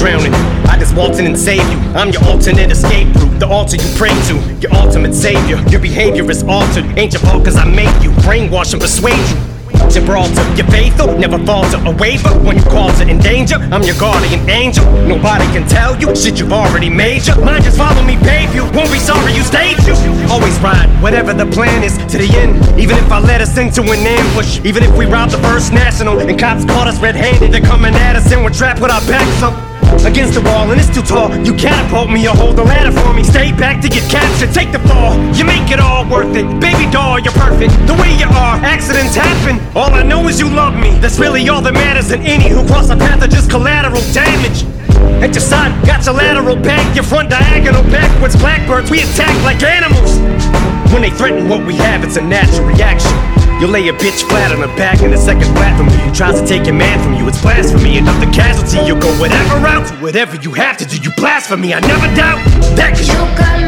drowning. I just waltz in and save you. I'm your alternate escape route, the altar you pray to, your ultimate savior. Your behavior is altered, ain't your fault cause I made you. Brainwash and persuade you. Gibraltar, you're faithful, never falter a waiver when you call to in danger. I'm your guardian angel, nobody can tell you shit you've already made you. Mind just follow me, babe, you won't be sorry you stayed you. Always ride, whatever the plan is, to the end. Even if I let us into an ambush, even if we robbed the First National and cops caught us red-handed, they're coming at us and we're trapped with our backs up against the wall and it's too tall. You catapult me or hold the ladder for me. Stay back to get captured, take the fall. You make it all worth it. Baby doll, you're perfect the way you are. Accidents happen, all I know is you love me. That's really all that matters, and any who cross our path are just collateral damage. At your side, got your lateral back, your front diagonal backwards. Blackbirds, we attack like animals. When they threaten what we have, it's a natural reaction. You'll lay a bitch flat on her back in the second flat from you. Who tries to take your man from you, it's blasphemy. Another casualty, you'll go whatever route, whatever you have to do. You blasphemy, I never doubt that. 'Cause you got